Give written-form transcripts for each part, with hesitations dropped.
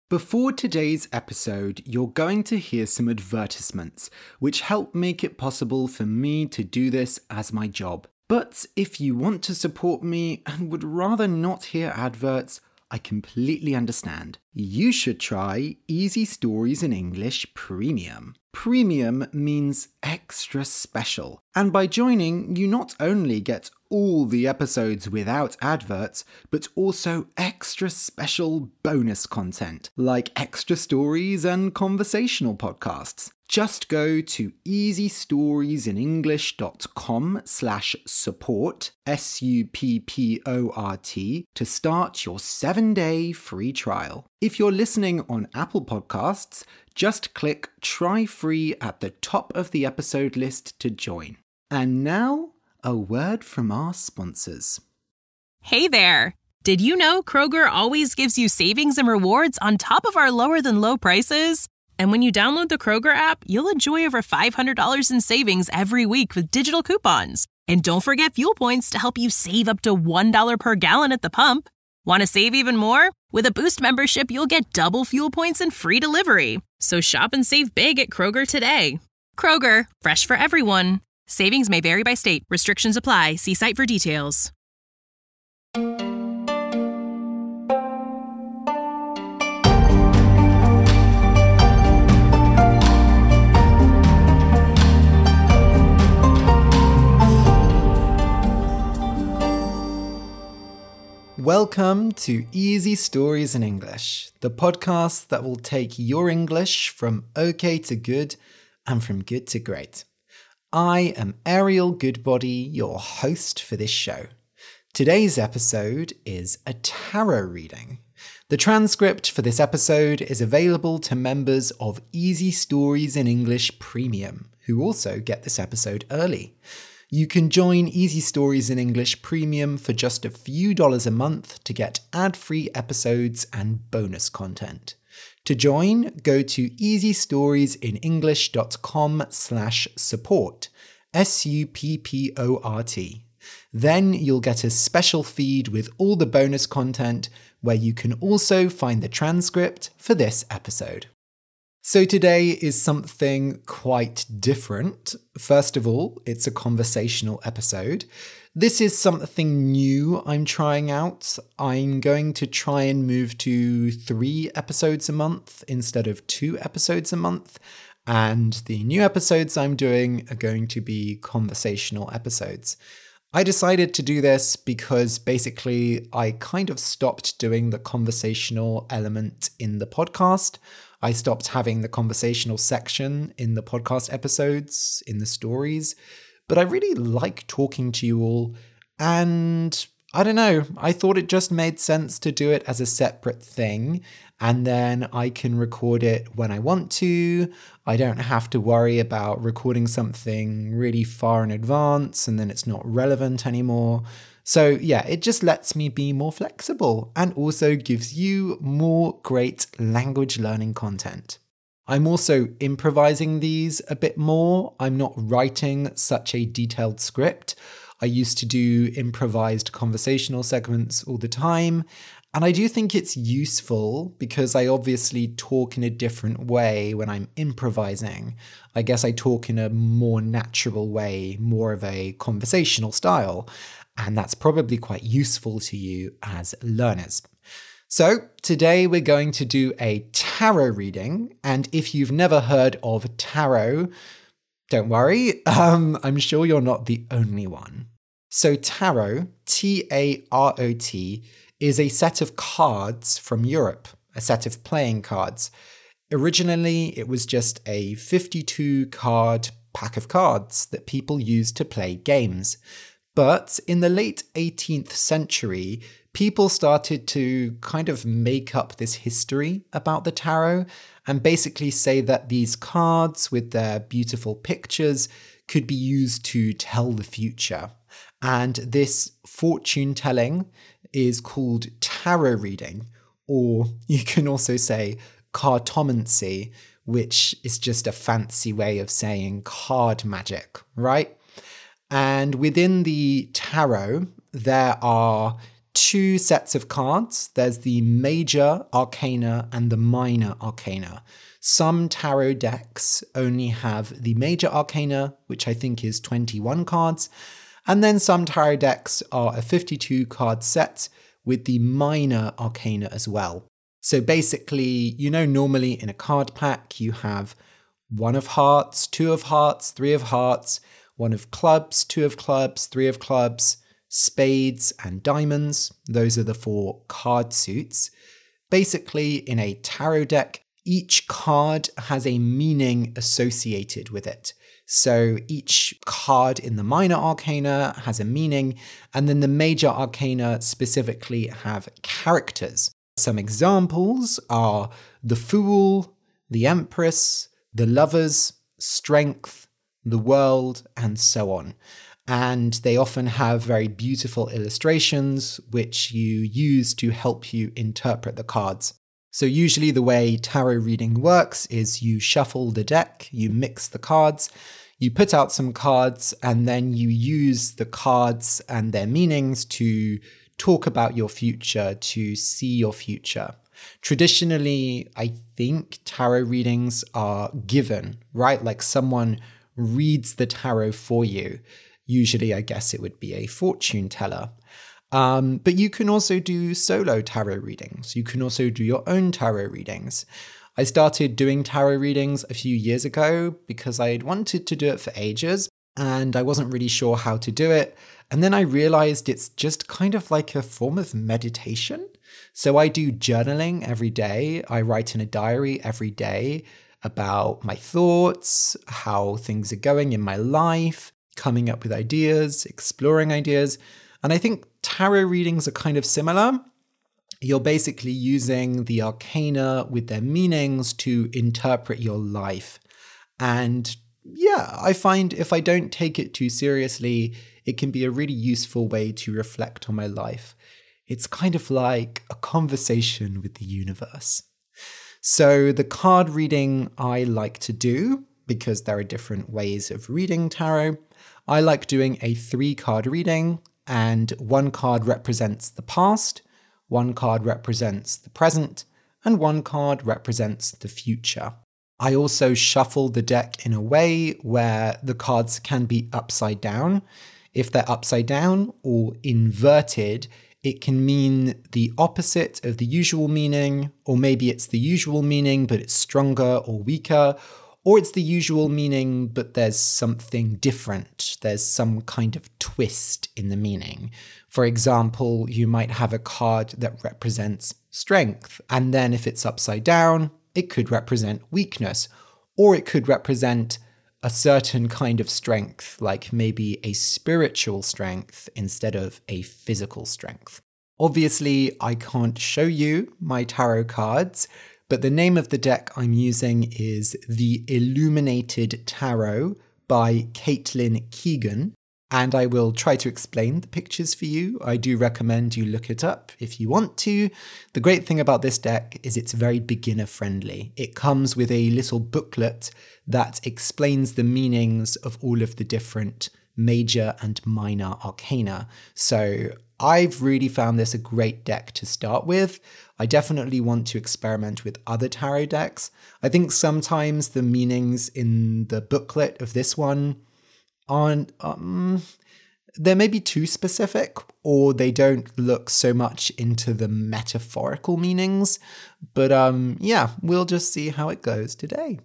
Before today's episode, you're going to hear some advertisements, which help make it possible for me to do this as my job. But if you want to support me and would rather not hear adverts, I completely understand. You should try Easy Stories in English Premium. Premium means extra special. And by joining, you not only get all the episodes without adverts, but also extra special bonus content, like extra stories and conversational podcasts. Just go to easystoriesinenglish.com/support, SUPPORT, to start your 7-day free trial. If you're listening on Apple Podcasts, just click Try Free at the top of the episode list to join. And now, a word from our sponsors. Hey there! Did you know Kroger always gives you savings and rewards on top of our lower-than-low prices? And when you download the Kroger app, you'll enjoy over $500 in savings every week with digital coupons. And don't forget fuel points to help you save up to $1 per gallon at the pump. Want to save even more? With a Boost membership, you'll get double fuel points and free delivery. So shop and save big at Kroger today. Kroger, fresh for everyone. Savings may vary by state. Restrictions apply. See site for details. Welcome to Easy Stories in English, the podcast that will take your English from okay to good and from good to great. I am Ariel Goodbody, your host for this show. Today's episode is a tarot reading. The transcript for this episode is available to members of Easy Stories in English Premium, who also get this episode early. You can join Easy Stories in English Premium for just a few dollars a month to get ad-free episodes and bonus content. To join, go to easystoriesinenglish.com/support, SUPPORT. Then you'll get a special feed with all the bonus content where you can also find the transcript for this episode. So today is something quite different. First of all, it's a conversational episode. This is something new I'm trying out. I'm going to try and move to 3 episodes a month instead of 2 episodes a month. And the new episodes I'm doing are going to be conversational episodes. I decided to do this because basically I kind of stopped doing the conversational element in the podcast. I stopped having the conversational section in the podcast episodes, in the stories, but I really like talking to you all, and I don't know, I thought it just made sense to do it as a separate thing, and then I can record it when I want to. I don't have to worry about recording something really far in advance and then it's not relevant anymore. So yeah, it just lets me be more flexible and also gives you more great language learning content. I'm also improvising these a bit more. I'm not writing such a detailed script. I used to do improvised conversational segments all the time, and I do think it's useful because I obviously talk in a different way when I'm improvising. I guess I talk in a more natural way, more of a conversational style. And that's probably quite useful to you as learners. So today we're going to do a tarot reading. And if you've never heard of tarot, don't worry, I'm sure you're not the only one. So tarot, T-A-R-O-T, is a set of cards from Europe, a set of playing cards. Originally, it was just a 52-card pack of cards that people used to play games. But in the late 18th century, people started to kind of make up this history about the tarot and basically say that these cards with their beautiful pictures could be used to tell the future. And this fortune telling is called tarot reading, or you can also say cartomancy, which is just a fancy way of saying card magic, right? And within the tarot, there are two sets of cards. There's the major arcana and the minor arcana. Some tarot decks only have the major arcana, which I think is 21 cards. And then some tarot decks are a 52 card set with the minor arcana as well. So basically, normally in a card pack, you have one of hearts, two of hearts, three of hearts, one of clubs, two of clubs, three of clubs, spades and diamonds. Those are the 4 card suits. Basically, in a tarot deck, each card has a meaning associated with it. So each card in the minor arcana has a meaning, and then the major arcana specifically have characters. Some examples are the Fool, the Empress, the Lovers, Strength, the World, and so on. And they often have very beautiful illustrations, which you use to help you interpret the cards. So usually the way tarot reading works is you shuffle the deck, you mix the cards, you put out some cards, and then you use the cards and their meanings to talk about your future, to see your future. Traditionally, I think tarot readings are given, right? Like someone reads the tarot for you. Usually, I guess it would be a fortune teller. But you can also do solo tarot readings. You can also do your own tarot readings. I started doing tarot readings a few years ago because I had wanted to do it for ages and I wasn't really sure how to do it. And then I realized it's just kind of like a form of meditation. So I do journaling every day. I write in a diary every day about my thoughts, how things are going in my life, coming up with ideas, exploring ideas. And I think tarot readings are kind of similar. You're basically using the arcana with their meanings to interpret your life. And yeah, I find if I don't take it too seriously, it can be a really useful way to reflect on my life. It's kind of like a conversation with the universe. So the card reading I like to do, because there are different ways of reading tarot, I like doing a 3-card reading, and 1 card represents the past, 1 card represents the present, and 1 card represents the future. I also shuffle the deck in a way where the cards can be upside down. If they're upside down or inverted, it can mean the opposite of the usual meaning, or maybe it's the usual meaning but it's stronger or weaker, or it's the usual meaning but there's something different. There's some kind of twist in the meaning. For example, you might have a card that represents strength, and then if it's upside down, it could represent weakness, or it could represent a certain kind of strength, like maybe a spiritual strength instead of a physical strength. Obviously, I can't show you my tarot cards, but the name of the deck I'm using is The Illuminated Tarot by Caitlin Keegan, and I will try to explain the pictures for you. I do recommend you look it up if you want to. The great thing about this deck is it's very beginner friendly. It comes with a little booklet that explains the meanings of all of the different major and minor arcana. So I've really found this a great deck to start with. I definitely want to experiment with other tarot decks. I think sometimes the meanings in the booklet of this one aren't, they're maybe too specific, or they don't look so much into the metaphorical meanings. But yeah, we'll just see how it goes today.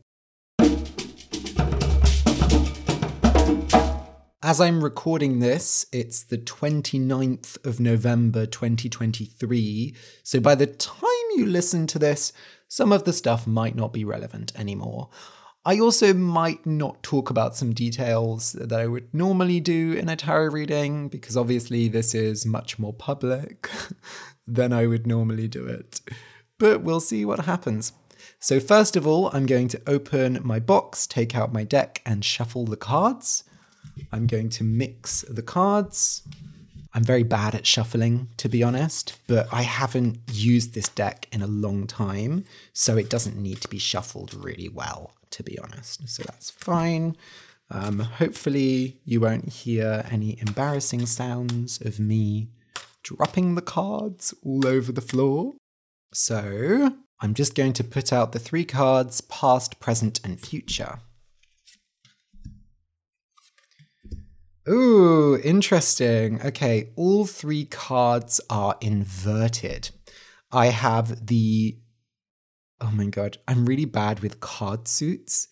As I'm recording this, it's the 29th of November 2023, so by the time you listen to this, some of the stuff might not be relevant anymore. I also might not talk about some details that I would normally do in a tarot reading, because obviously this is much more public than I would normally do it. But we'll see what happens. So first of all, I'm going to open my box, take out my deck, and shuffle the cards. I'm going to mix the cards. I'm very bad at shuffling, to be honest, but I haven't used this deck in a long time, so it doesn't need to be shuffled really well, to be honest. So that's fine. Hopefully you won't hear any embarrassing sounds of me dropping the cards all over the floor. So I'm just going to put out the 3 cards, past, present, and future. Ooh, interesting. Okay, all 3 cards are inverted. I have the... Oh my god, I'm really bad with card suits.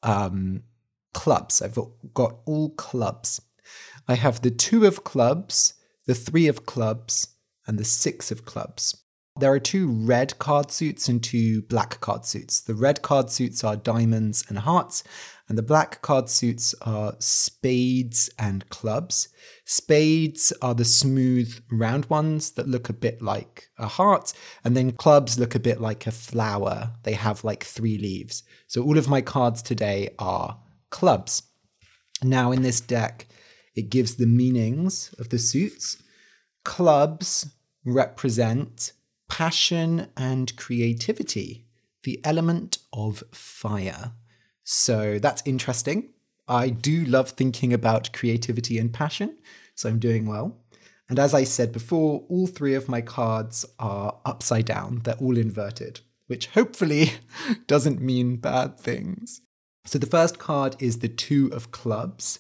Clubs. I've got all clubs. I have the 2 of clubs, the 3 of clubs, and the 6 of clubs. There are 2 red card suits and 2 black card suits. The red card suits are diamonds and hearts, and the black card suits are spades and clubs. Spades are the smooth, round ones that look a bit like a heart, and then clubs look a bit like a flower. They have like 3 leaves. So all of my cards today are clubs. Now in this deck, it gives the meanings of the suits. Clubs represent passion and creativity, the element of fire. So that's interesting. I do love thinking about creativity and passion, so I'm doing well. And as I said before, all 3 of my cards are upside down. They're all inverted, which hopefully doesn't mean bad things. So the first card is the 2 of clubs,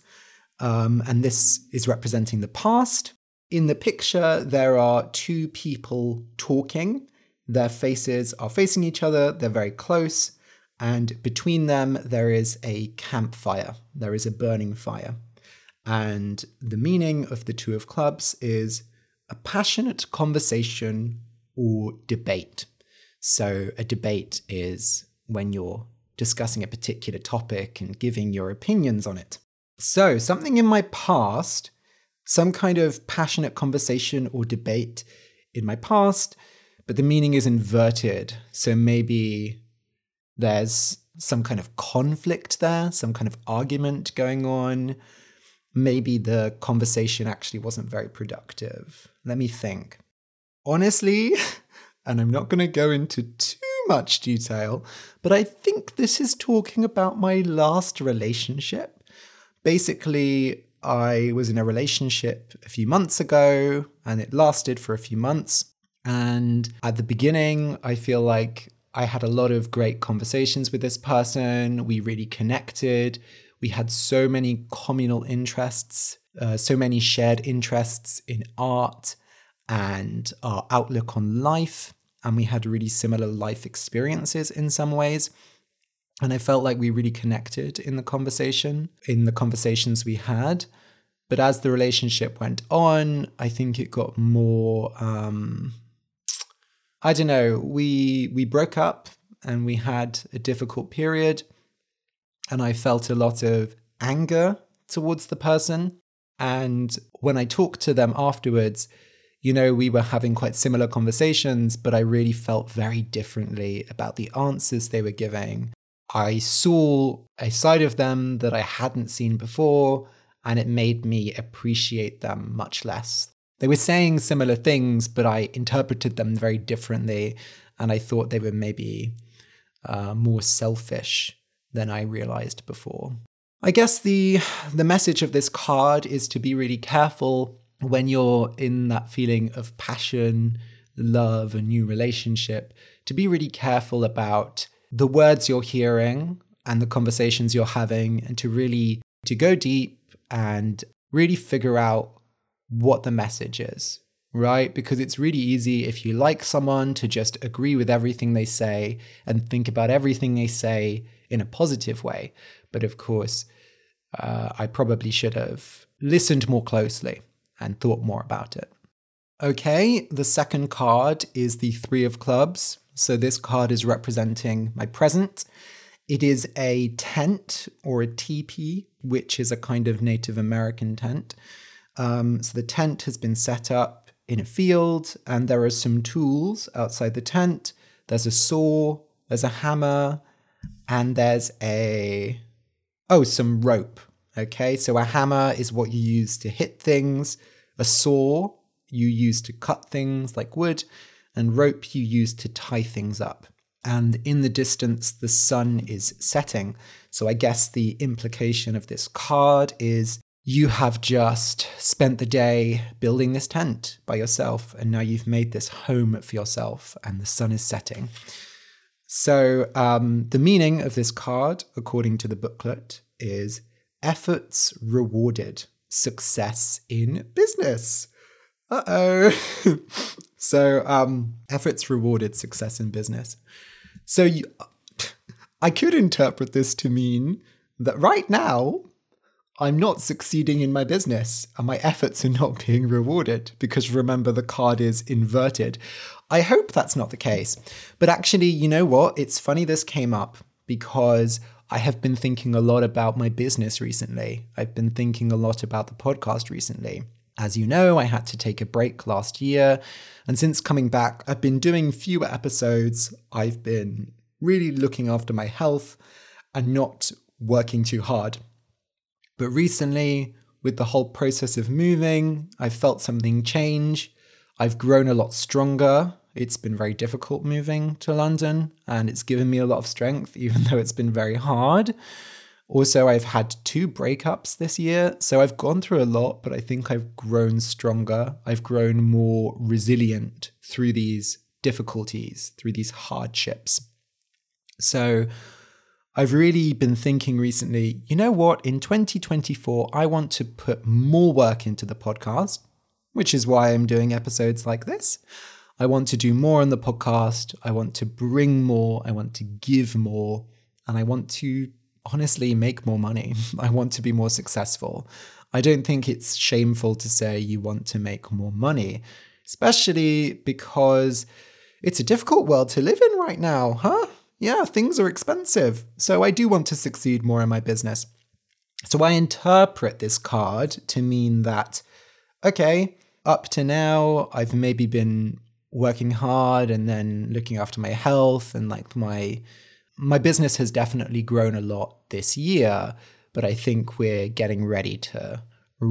and this is representing the past. In the picture, there are 2 people talking. Their faces are facing each other. They're very close. And between them, there is a campfire. There is a burning fire. And the meaning of the 2 of clubs is a passionate conversation or debate. So a debate is when you're discussing a particular topic and giving your opinions on it. So something in my past, some kind of passionate conversation or debate in my past, but the meaning is inverted. So maybe there's some kind of conflict there, some kind of argument going on. Maybe the conversation actually wasn't very productive. Let me think. Honestly, and I'm not going to go into too much detail, but I think this is talking about my last relationship. Basically, I was in a relationship a few months ago, and it lasted for a few months. And at the beginning, I feel like I had a lot of great conversations with this person. We really connected. We had so many communal interests, so many shared interests in art and our outlook on life. And we had really similar life experiences in some ways. And I felt like we really connected in the conversations we had. But as the relationship went on, I think it got more, I don't know, we broke up and we had a difficult period. And I felt a lot of anger towards the person. And when I talked to them afterwards, you know, we were having quite similar conversations, but I really felt very differently about the answers they were giving. I saw a side of them that I hadn't seen before, and it made me appreciate them much less. They were saying similar things, but I interpreted them very differently, and I thought they were maybe more selfish than I realized before. I guess the message of this card is to be really careful when you're in that feeling of passion, love, a new relationship, to be really careful about the words you're hearing and the conversations you're having, and to go deep and really figure out what the message is, right? Because it's really easy if you like someone to just agree with everything they say and think about everything they say in a positive way. But of course, I probably should have listened more closely and thought more about it. Okay, the second card is the 3 of clubs. So this card is representing my present. It is a tent or a teepee, which is a kind of Native American tent. So the tent has been set up in a field, and there are some tools outside the tent. There's a saw, there's a hammer, and there's some rope. Okay, so a hammer is what you use to hit things. A saw you use to cut things like wood, and rope you use to tie things up. And in the distance, the sun is setting. So I guess the implication of this card is you have just spent the day building this tent by yourself, and now you've made this home for yourself, and the sun is setting. So the meaning of this card, according to the booklet, is efforts rewarded, success in business. So efforts rewarded, success in business. So I could interpret this to mean that right now, I'm not succeeding in my business and my efforts are not being rewarded, because remember, the card is inverted. I hope that's not the case. But actually, you know what? It's funny this came up because I have been thinking a lot about my business recently. I've been thinking a lot about the podcast recently. As you know, I had to take a break last year. And since coming back, I've been doing fewer episodes. I've been really looking after my health and not working too hard. But recently, with the whole process of moving, I've felt something change. I've grown a lot stronger. It's been very difficult moving to London, and it's given me a lot of strength, even though it's been very hard. Also, I've had 2 breakups this year, so I've gone through a lot, but I think I've grown stronger. I've grown more resilient through these difficulties, through these hardships. So I've really been thinking recently, you know what, in 2024, I want to put more work into the podcast, which is why I'm doing episodes like this. I want to do more on the podcast. I want to bring more. I want to give more. And I want to honestly make more money. I want to be more successful. I don't think it's shameful to say you want to make more money, especially because it's a difficult world to live in right now, huh? Yeah, things are expensive. So I do want to succeed more in my business. So I interpret this card to mean that, okay, up to now, I've maybe been working hard and then looking after my health, and like my business has definitely grown a lot this year, but I think we're getting ready to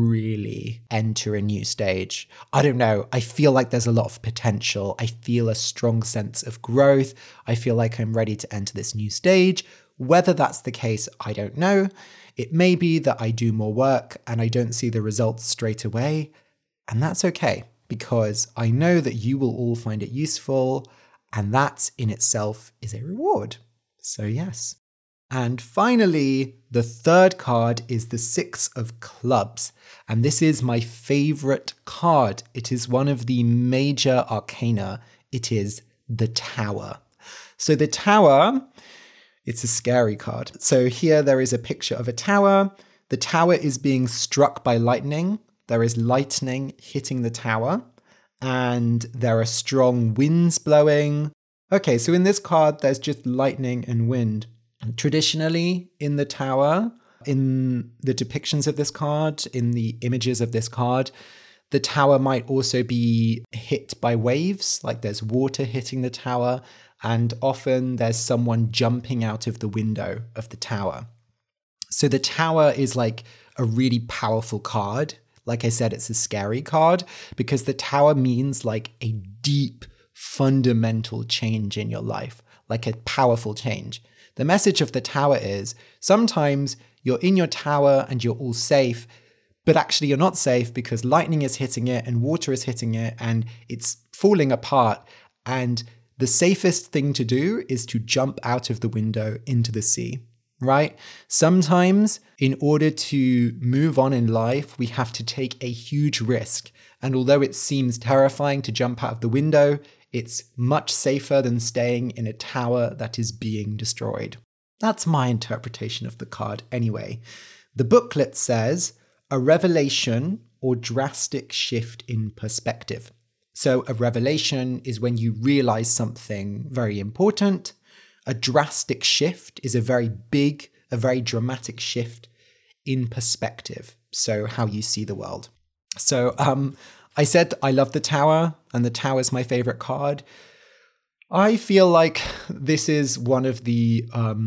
really enter a new stage. I don't know. I feel like there's a lot of potential. I feel a strong sense of growth. I feel like I'm ready to enter this new stage. Whether that's the case, I don't know. It may be that I do more work and I don't see the results straight away. And that's okay, because I know that you will all find it useful, and that in itself is a reward. So yes. And finally, the third card is the 6 of Clubs. And this is my favorite card. It is one of the major arcana. It is the Tower. So the Tower, it's a scary card. So here there is a picture of a tower. The tower is being struck by lightning. There is lightning hitting the tower, and there are strong winds blowing. Okay, so in this card, there's just lightning and wind. Traditionally, in the tower, in the depictions of this card, in the images of this card, the tower might also be hit by waves, like there's water hitting the tower, and often there's someone jumping out of the window of the tower. So the tower is like a really powerful card. Like I said, it's a scary card because the tower means like a deep, fundamental change in your life, like a powerful change. The message of the tower is sometimes you're in your tower and you're all safe, but actually you're not safe because lightning is hitting it and water is hitting it and it's falling apart. And the safest thing to do is to jump out of the window into the sea, right? Sometimes in order to move on in life, we have to take a huge risk. And although it seems terrifying to jump out of the window, it's much safer than staying in a tower that is being destroyed. That's my interpretation of the card anyway. The booklet says, a revelation or drastic shift in perspective. So a revelation is when you realize something very important. A drastic shift is a very big, a very dramatic shift in perspective. So how you see the world. So I said I love the tower, and the tower is my favorite card. I feel like this is one of the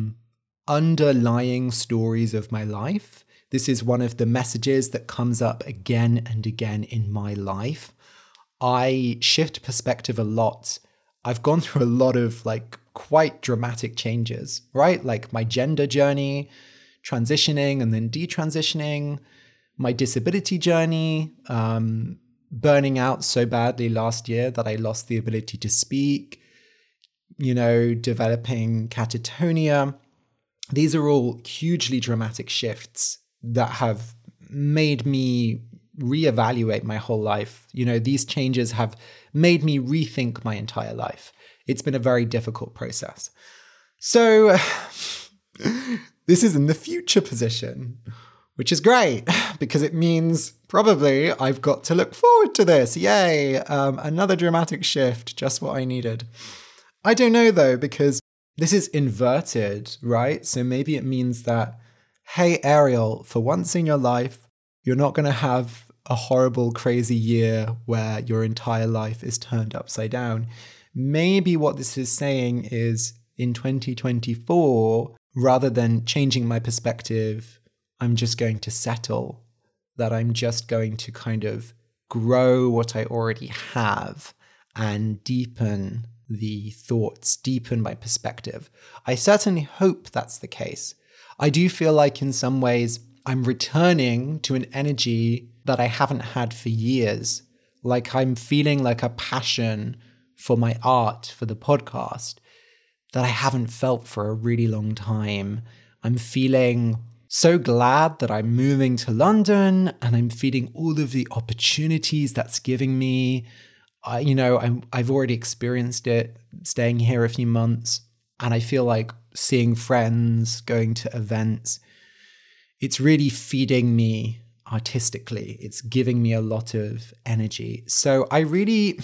underlying stories of my life. This is one of the messages that comes up again and again in my life. I shift perspective a lot. I've gone through a lot of like quite dramatic changes, right? Like my gender journey, transitioning and then detransitioning, my disability journey, burning out so badly last year that I lost the ability to speak, developing catatonia. These are all hugely dramatic shifts that have made me reevaluate my whole life. These changes have made me rethink my entire life. It's been a very difficult process. So this is in the future position, which is great because it means probably I've got to look forward to this. Yay! Another dramatic shift, just what I needed. I don't know though, because this is inverted, right? So maybe it means that, hey, Ariel, for once in your life, you're not going to have a horrible, crazy year where your entire life is turned upside down. Maybe what this is saying is in 2024, rather than changing my perspective, I'm just going to settle, that I'm just going to kind of grow what I already have and deepen the thoughts, deepen my perspective. I certainly hope that's the case. I do feel like in some ways I'm returning to an energy that I haven't had for years. Like I'm feeling like a passion for my art, for the podcast, that I haven't felt for a really long time. I'm feeling so glad that I'm moving to London and I'm feeling all of the opportunities that's giving me. I've already experienced it staying here a few months, and I feel like seeing friends, going to events, it's really feeding me artistically. It's giving me a lot of energy. So I really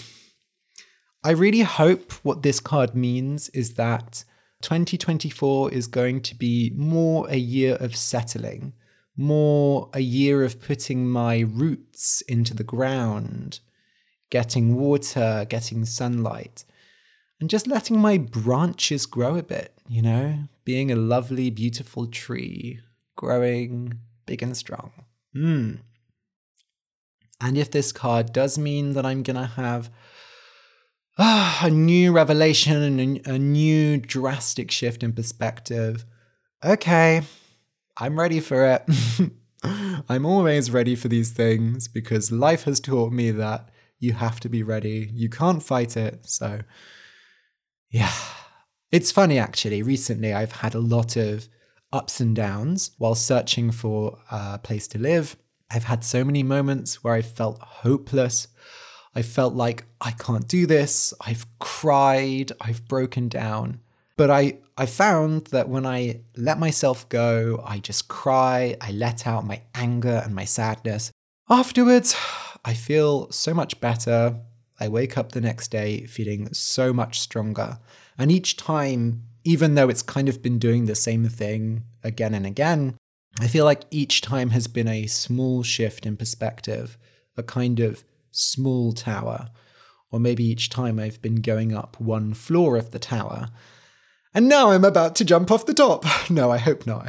hope what this card means is that 2024 is going to be more a year of settling, more a year of putting my roots into the ground, getting water, getting sunlight, and just letting my branches grow a bit, being a lovely, beautiful tree, growing big and strong. And if this card does mean that I'm going to have a new revelation and a new drastic shift in perspective, okay, I'm ready for it. I'm always ready for these things because life has taught me that you have to be ready. You can't fight it. So, yeah. It's funny, actually. Recently, I've had a lot of ups and downs while searching for a place to live. I've had so many moments where I felt hopeless. I felt like I can't do this. I've cried. I've broken down. But I found that when I let myself go, I just cry. I let out my anger and my sadness. Afterwards, I feel so much better. I wake up the next day feeling so much stronger. And each time, even though it's kind of been doing the same thing again and again, I feel like each time has been a small shift in perspective, a kind of small tower. Or maybe each time I've been going up one floor of the tower. And now I'm about to jump off the top. No, I hope not.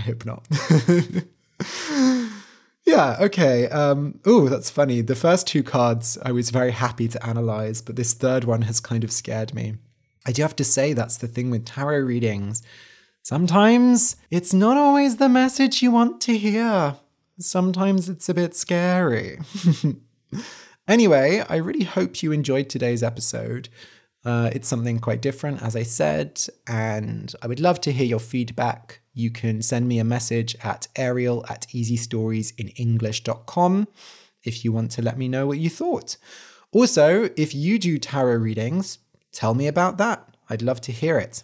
Yeah, okay. That's funny. The first two cards I was very happy to analyze, but this third one has kind of scared me. I do have to say that's the thing with tarot readings. Sometimes it's not always the message you want to hear. Sometimes it's a bit scary. Anyway, I really hope you enjoyed today's episode. It's something quite different, as I said, and I would love to hear your feedback. You can send me a message at ariel@easystoriesinenglish.com if you want to let me know what you thought. Also, if you do tarot readings, tell me about that. I'd love to hear it.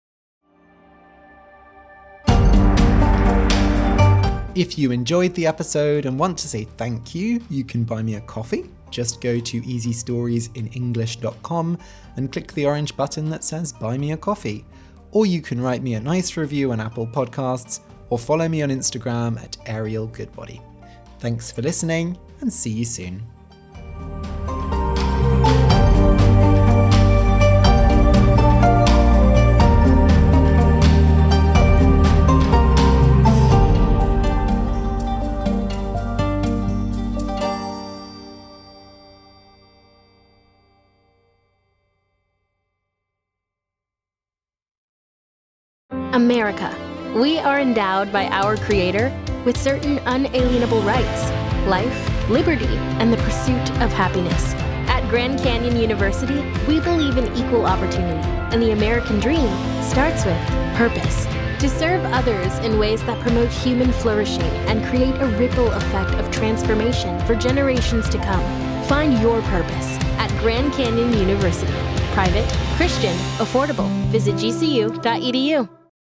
If you enjoyed the episode and want to say thank you, you can buy me a coffee. Just go to easystoriesinenglish.com and click the orange button that says Buy Me a Coffee. Or you can write me a nice review on Apple Podcasts or follow me on Instagram at Ariel Goodbody. Thanks for listening and see you soon. America. We are endowed by our Creator with certain unalienable rights life, liberty, and the pursuit of happiness. At Grand Canyon University, we believe in equal opportunity, and the American dream starts with purpose. To serve others in ways that promote human flourishing and create a ripple effect of transformation for generations to come. Find your purpose at Grand Canyon University. Private, Christian, affordable. Visit gcu.edu.